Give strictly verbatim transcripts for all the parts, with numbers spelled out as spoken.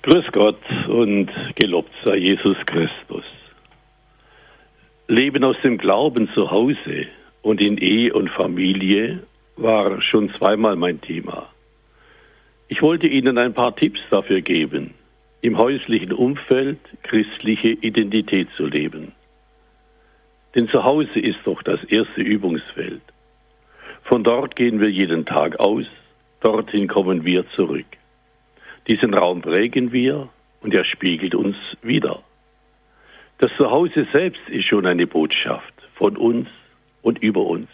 Grüß Gott und gelobt sei Jesus Christus. Leben aus dem Glauben zu Hause und in Ehe und Familie war schon zweimal mein Thema. Ich wollte Ihnen ein paar Tipps dafür geben, im häuslichen Umfeld christliche Identität zu leben. Denn zu Hause ist doch das erste Übungsfeld. Von dort gehen wir jeden Tag aus, dorthin kommen wir zurück. Diesen Raum prägen wir und er spiegelt uns wider. Das Zuhause selbst ist schon eine Botschaft von uns und über uns.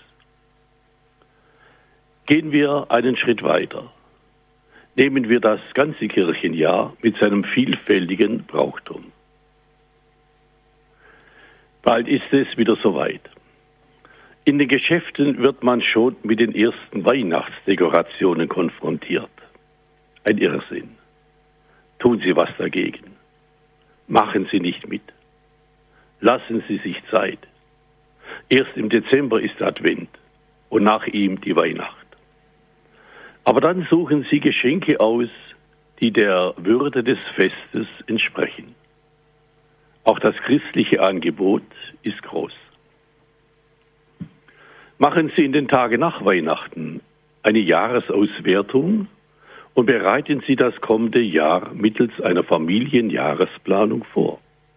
Gehen wir einen Schritt weiter. Nehmen wir das ganze Kirchenjahr mit seinem vielfältigen Brauchtum. Bald ist es wieder soweit. In den Geschäften wird man schon mit den ersten Weihnachtsdekorationen konfrontiert. Ein Irrsinn. Tun Sie was dagegen. Machen Sie nicht mit. Lassen Sie sich Zeit. Erst im Dezember ist Advent und nach ihm die Weihnacht. Aber dann suchen Sie Geschenke aus, die der Würde des Festes entsprechen. Auch das christliche Angebot ist groß. Machen Sie in den Tagen nach Weihnachten eine Jahresauswertung und bereiten Sie das kommende Jahr mittels einer Familienjahresplanung vor.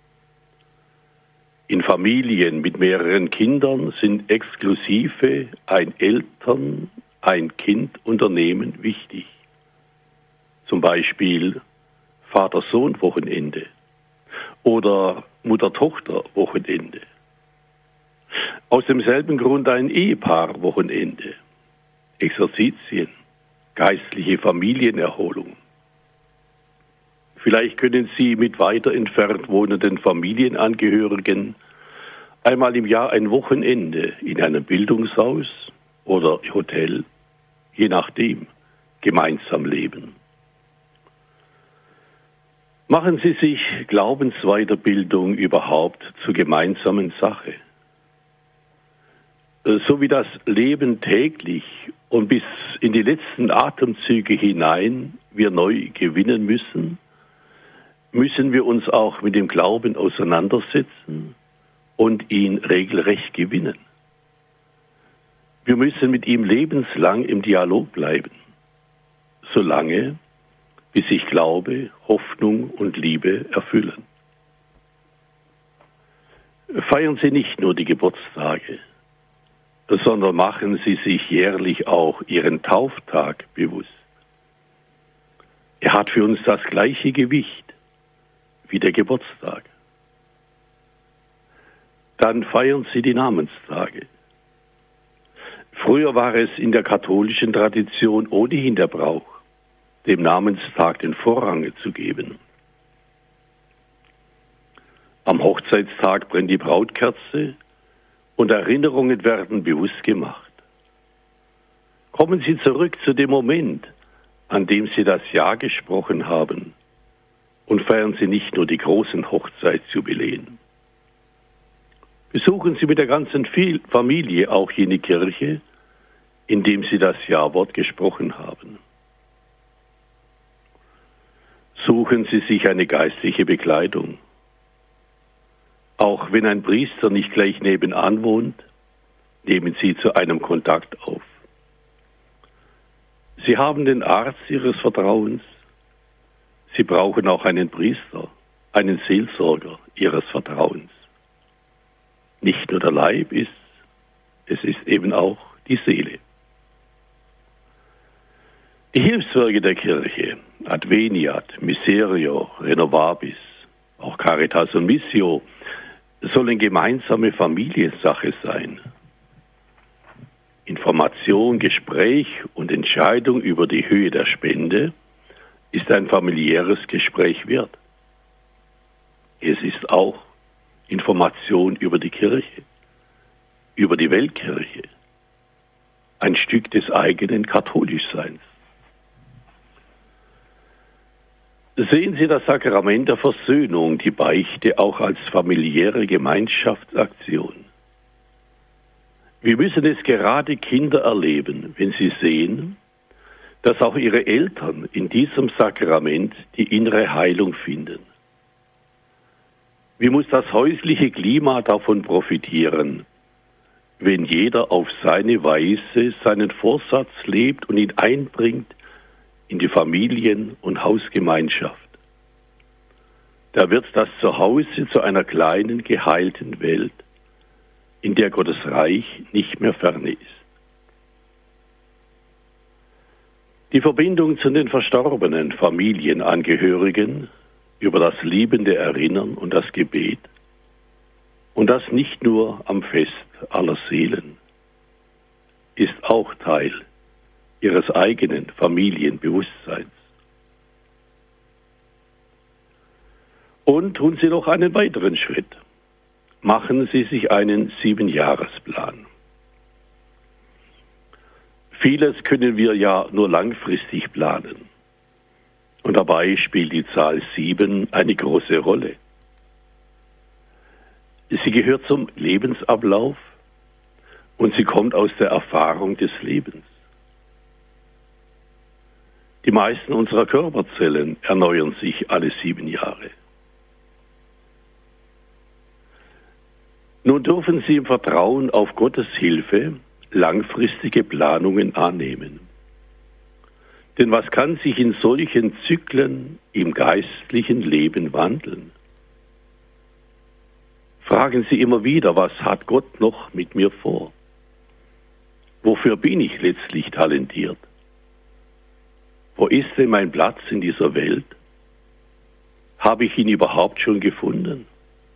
In Familien mit mehreren Kindern sind exklusive ein Eltern-, ein Kind-Unternehmen wichtig. Zum Beispiel Vater-Sohn-Wochenende oder Mutter-Tochter-Wochenende. Aus demselben Grund ein Ehepaar-Wochenende, Exerzitien, geistliche Familienerholung. Vielleicht können Sie mit weiter entfernt wohnenden Familienangehörigen einmal im Jahr ein Wochenende in einem Bildungshaus oder Hotel, je nachdem, gemeinsam leben. Machen Sie sich Glaubensweiterbildung überhaupt zur gemeinsamen Sache. So wie das Leben täglich und bis in die letzten Atemzüge hinein wir neu gewinnen müssen, müssen wir uns auch mit dem Glauben auseinandersetzen und ihn regelrecht gewinnen. Wir müssen mit ihm lebenslang im Dialog bleiben, solange bis sich Glaube, Hoffnung und Liebe erfüllen. Feiern Sie nicht nur die Geburtstage, sondern machen Sie sich jährlich auch Ihren Tauftag bewusst. Er hat für uns das gleiche Gewicht wie der Geburtstag. Dann feiern Sie die Namenstage. Früher war es in der katholischen Tradition ohnehin der Brauch, dem Namenstag den Vorrang zu geben. Am Hochzeitstag brennt die Brautkerze und Erinnerungen werden bewusst gemacht. Kommen Sie zurück zu dem Moment, an dem Sie das Ja gesprochen haben, und feiern Sie nicht nur die großen Hochzeitsjubiläen. Besuchen Sie mit der ganzen Familie auch jene Kirche, in dem Sie das Ja-Wort gesprochen haben. Suchen Sie sich eine geistliche Begleitung. Auch wenn ein Priester nicht gleich nebenan wohnt, nehmen Sie zu einem Kontakt auf. Sie haben den Arzt Ihres Vertrauens. Sie brauchen auch einen Priester, einen Seelsorger Ihres Vertrauens. Nicht nur der Leib ist, es ist eben auch die Seele. Die Hilfswerke der Kirche, Adveniat, Miserio, Renovabis, auch Caritas und Missio, sollen gemeinsame Familiensache sein. Information, Gespräch und Entscheidung über die Höhe der Spende ist ein familiäres Gespräch wert. Es ist auch Information über die Kirche, über die Weltkirche, ein Stück des eigenen Katholischseins. Sehen Sie das Sakrament der Versöhnung, die Beichte, auch als familiäre Gemeinschaftsaktion. Wir müssen es gerade Kinder erleben, wenn sie sehen, dass auch ihre Eltern in diesem Sakrament die innere Heilung finden. Wie muss das häusliche Klima davon profitieren, wenn jeder auf seine Weise seinen Vorsatz lebt und ihn einbringt in die Familien- und Hausgemeinschaft? Da wird das Zuhause zu einer kleinen, geheilten Welt, in der Gottes Reich nicht mehr ferne ist. Die Verbindung zu den verstorbenen Familienangehörigen über das liebende Erinnern und das Gebet, und das nicht nur am Fest aller Seelen, ist auch Teil ihres eigenen Familienbewusstseins. Und tun Sie noch einen weiteren Schritt. Machen Sie sich einen Siebenjahresplan. Vieles können wir ja nur langfristig planen. Und dabei spielt die Zahl sieben eine große Rolle. Sie gehört zum Lebensablauf und sie kommt aus der Erfahrung des Lebens. Die meisten unserer Körperzellen erneuern sich alle sieben Jahre. Nun dürfen Sie im Vertrauen auf Gottes Hilfe langfristige Planungen annehmen. Denn was kann sich in solchen Zyklen im geistlichen Leben wandeln? Fragen Sie immer wieder, was hat Gott noch mit mir vor? Wofür bin ich letztlich talentiert? Wo ist denn mein Platz in dieser Welt? Habe ich ihn überhaupt schon gefunden?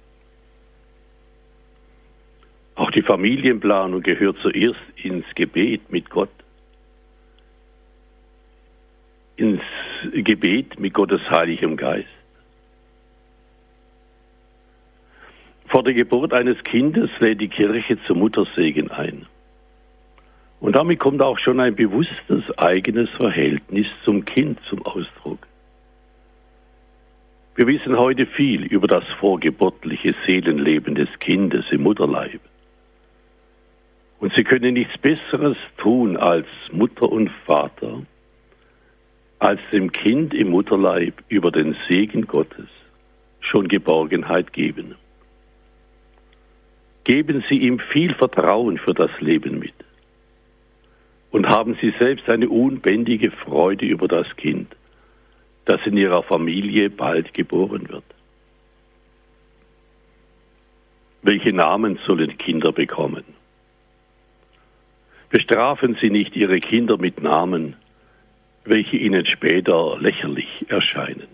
Auch die Familienplanung gehört zuerst ins Gebet mit Gott. Ins Gebet mit Gottes Heiligem Geist. Vor der Geburt eines Kindes lädt die Kirche zum Muttersegen ein. Und damit kommt auch schon ein bewusstes eigenes Verhältnis zum Kind zum Ausdruck. Wir wissen heute viel über das vorgeburtliche Seelenleben des Kindes im Mutterleib. Und sie können nichts Besseres tun als Mutter und Vater, als dem Kind im Mutterleib über den Segen Gottes schon Geborgenheit geben. Geben Sie ihm viel Vertrauen für das Leben mit und haben Sie selbst eine unbändige Freude über das Kind, das in Ihrer Familie bald geboren wird. Welche Namen sollen Kinder bekommen? Bestrafen Sie nicht Ihre Kinder mit Namen, welche Ihnen später lächerlich erscheinen.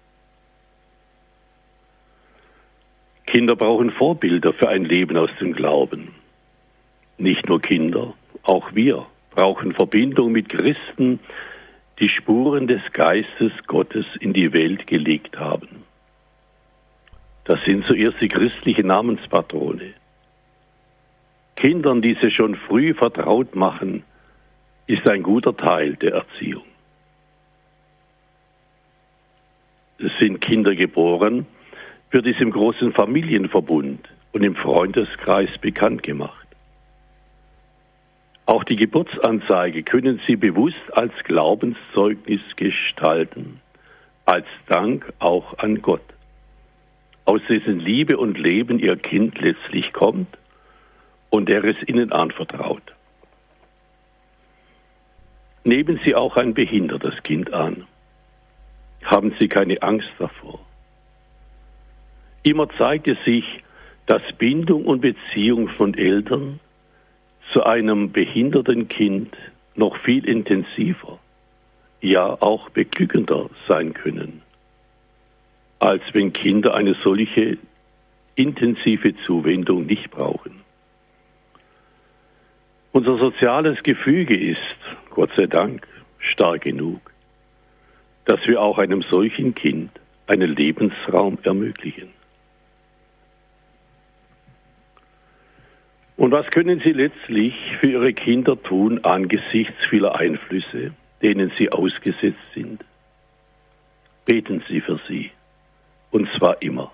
Kinder brauchen Vorbilder für ein Leben aus dem Glauben. Nicht nur Kinder, auch wir brauchen Verbindung mit Christen, die Spuren des Geistes Gottes in die Welt gelegt haben. Das sind zuerst die christlichen Namenspatrone. Kindern diese schon früh vertraut machen, ist ein guter Teil der Erziehung. Es sind Kinder geboren, wird es im großen Familienverbund und im Freundeskreis bekannt gemacht. Auch die Geburtsanzeige können Sie bewusst als Glaubenszeugnis gestalten, als Dank auch an Gott, aus dessen Liebe und Leben Ihr Kind letztlich kommt und er es Ihnen anvertraut. Nehmen Sie auch ein behindertes Kind an. Haben Sie keine Angst davor. Immer zeigt es sich, dass Bindung und Beziehung von Eltern zu einem behinderten Kind noch viel intensiver, ja auch beglückender sein können, als wenn Kinder eine solche intensive Zuwendung nicht brauchen. Unser soziales Gefüge ist, Gott sei Dank, stark genug, dass wir auch einem solchen Kind einen Lebensraum ermöglichen. Und was können Sie letztlich für Ihre Kinder tun angesichts vieler Einflüsse, denen sie ausgesetzt sind? Beten Sie für sie, und zwar immer.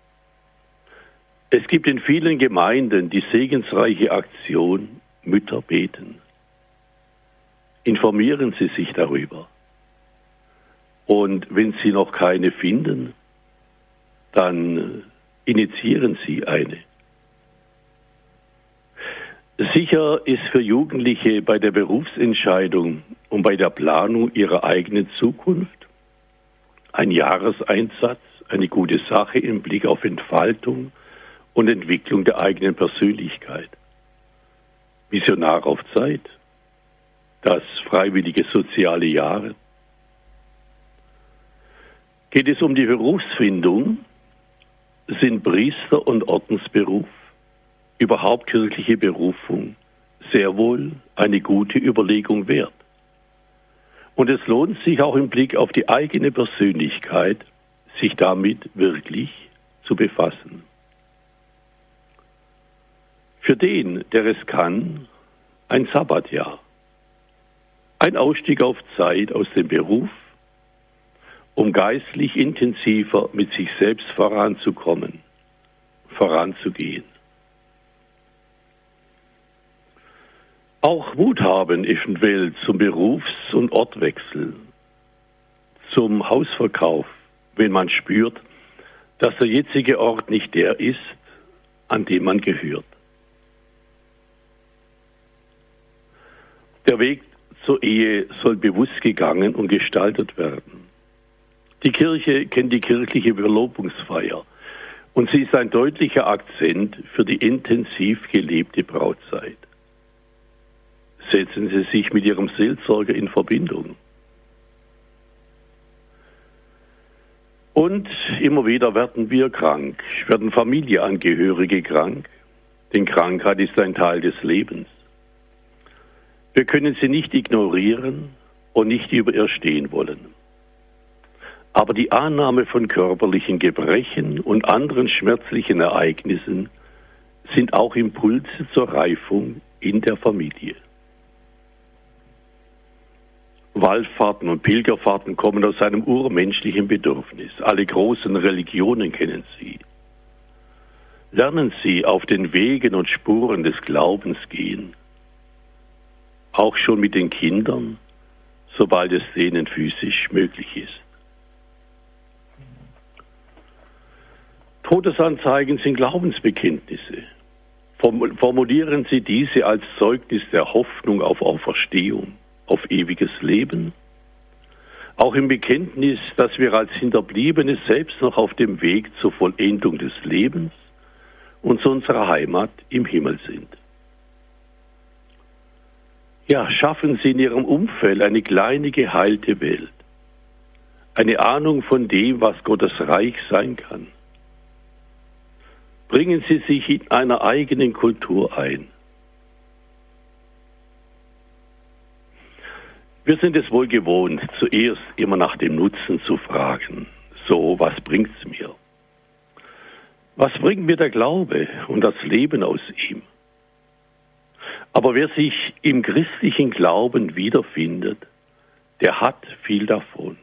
Es gibt in vielen Gemeinden die segensreiche Aktion Mütter beten. informieren Sie sich darüber. Und wenn Sie noch keine finden, dann initiieren Sie eine. Sicher ist für Jugendliche bei der Berufsentscheidung und bei der Planung ihrer eigenen Zukunft ein Jahreseinsatz eine gute Sache im Blick auf Entfaltung und Entwicklung der eigenen Persönlichkeit. Missionar auf Zeit, das freiwillige soziale Jahre. Geht es um die Berufsfindung, sind Priester- und Ordensberuf, überhaupt kirchliche Berufung, sehr wohl eine gute Überlegung wert. Und es lohnt sich auch im Blick auf die eigene Persönlichkeit, sich damit wirklich zu befassen. Für den, der es kann, ein Sabbatjahr, ein Ausstieg auf Zeit aus dem Beruf, um geistlich intensiver mit sich selbst voranzukommen, voranzugehen. Auch Mut haben eventuell zum Berufs- und Ortwechsel, zum Hausverkauf, wenn man spürt, dass der jetzige Ort nicht der ist, an dem man gehört. Der Weg zur Ehe soll bewusst gegangen und gestaltet werden. Die Kirche kennt die kirchliche Verlobungsfeier und sie ist ein deutlicher Akzent für die intensiv gelebte Brautzeit. Setzen Sie sich mit Ihrem Seelsorger in Verbindung. Und immer wieder werden wir krank, werden Familienangehörige krank, denn Krankheit ist ein Teil des Lebens. Wir können sie nicht ignorieren und nicht über ihr stehen wollen. Aber die Annahme von körperlichen Gebrechen und anderen schmerzlichen Ereignissen sind auch Impulse zur Reifung in der Familie. Wallfahrten und Pilgerfahrten kommen aus einem urmenschlichen Bedürfnis. Alle großen Religionen kennen sie. Lernen Sie auf den Wegen und Spuren des Glaubens gehen. Auch schon mit den Kindern, sobald es denen physisch möglich ist. Todesanzeigen sind Glaubensbekenntnisse. Formulieren Sie diese als Zeugnis der Hoffnung auf Auferstehung, auf ewiges Leben. Auch im Bekenntnis, dass wir als Hinterbliebene selbst noch auf dem Weg zur Vollendung des Lebens und zu unserer Heimat im Himmel sind. Ja, schaffen Sie in Ihrem Umfeld eine kleine geheilte Welt. Eine Ahnung von dem, was Gottes Reich sein kann. Bringen Sie sich in einer eigenen Kultur ein. Wir sind es wohl gewohnt, zuerst immer nach dem Nutzen zu fragen. So, was bringt's mir? Was bringt mir der Glaube und das Leben aus ihm? Aber wer sich im christlichen Glauben wiederfindet, der hat viel davon.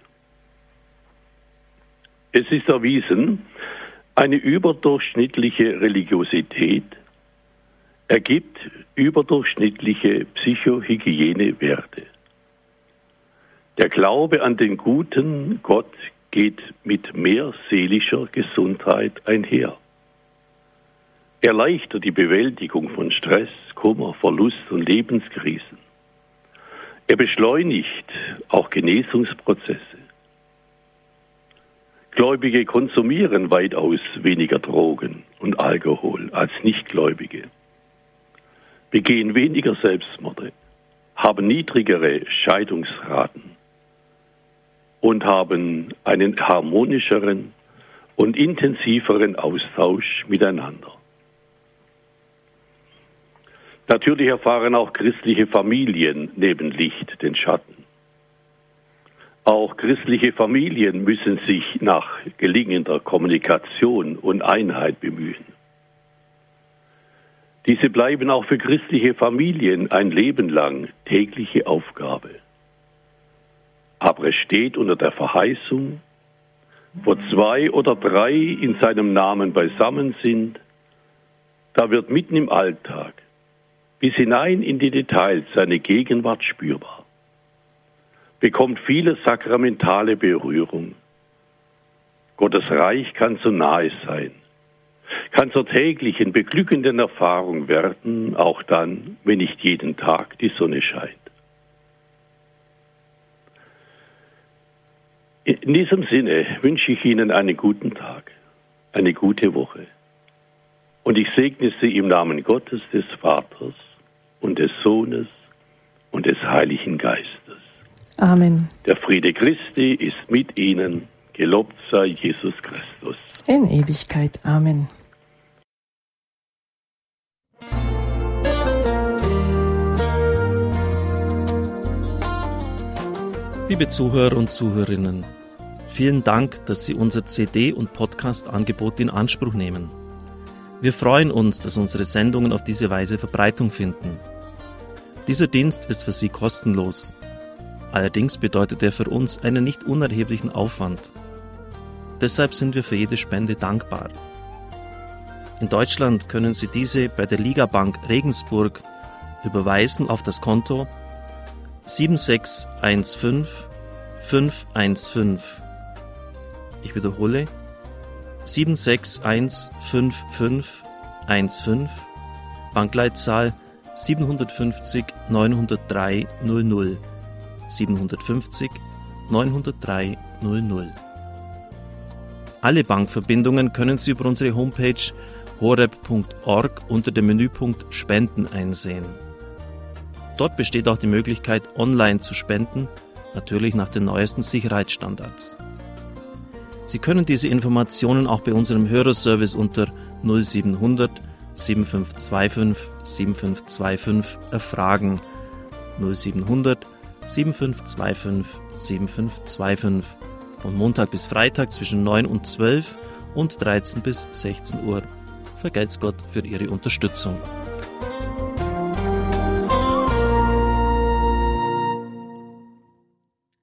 Es ist erwiesen, eine überdurchschnittliche Religiosität ergibt überdurchschnittliche Psychohygienewerte. Der Glaube an den guten Gott geht mit mehr seelischer Gesundheit einher. Er erleichtert die Bewältigung von Stress, Kummer, Verlust und Lebenskrisen. Er beschleunigt auch Genesungsprozesse. Gläubige konsumieren weitaus weniger Drogen und Alkohol als Nichtgläubige, begehen weniger Selbstmorde, haben niedrigere Scheidungsraten und haben einen harmonischeren und intensiveren Austausch miteinander. Natürlich erfahren auch christliche Familien neben Licht den Schatten. Auch christliche Familien müssen sich nach gelingender Kommunikation und Einheit bemühen. Diese bleiben auch für christliche Familien ein Leben lang tägliche Aufgabe. Aber es steht unter der Verheißung, wo zwei oder drei in seinem Namen beisammen sind, da wird mitten im Alltag bis hinein in die Details seine Gegenwart spürbar. bekommt viele sakramentale Berührung. Gottes Reich kann so nahe sein, kann zur täglichen, beglückenden Erfahrung werden, auch dann, wenn nicht jeden Tag die Sonne scheint. In diesem Sinne wünsche ich Ihnen einen guten Tag, eine gute Woche. Und ich segne Sie im Namen Gottes, des Vaters und des Sohnes und des Heiligen Geistes. Amen. Der Friede Christi ist mit Ihnen. Gelobt sei Jesus Christus. In Ewigkeit. Amen. Liebe Zuhörer und Zuhörerinnen, vielen Dank, dass Sie unser C D- und Podcast-Angebot in Anspruch nehmen. Wir freuen uns, dass unsere Sendungen auf diese Weise Verbreitung finden. Dieser Dienst ist für Sie kostenlos. Allerdings bedeutet er für uns einen nicht unerheblichen Aufwand. Deshalb sind wir für jede Spende dankbar. In Deutschland können Sie diese bei der Ligabank Regensburg überweisen auf das Konto sieben sechs eins fünf fünf eins fünf. Ich wiederhole sieben sechs eins fünf fünf eins fünf, Bankleitzahl siebenhundertfünfzig neunhundertdrei null null, siebenhundertfünfzig neunhundertdrei null null. Alle Bankverbindungen können Sie über unsere Homepage horeb punkt org unter dem Menüpunkt Spenden einsehen. Dort besteht auch die Möglichkeit, online zu spenden, natürlich nach den neuesten Sicherheitsstandards. Sie können diese Informationen auch bei unserem Hörerservice unter null siebenhundert sieben fünf zwei fünf sieben fünf zwei fünf erfragen. null siebenhundert sieben fünf zwei fünf sieben fünf zwei fünf. Von Montag bis Freitag zwischen neun und zwölf und dreizehn bis sechzehn Uhr. Vergelt's Gott für Ihre Unterstützung.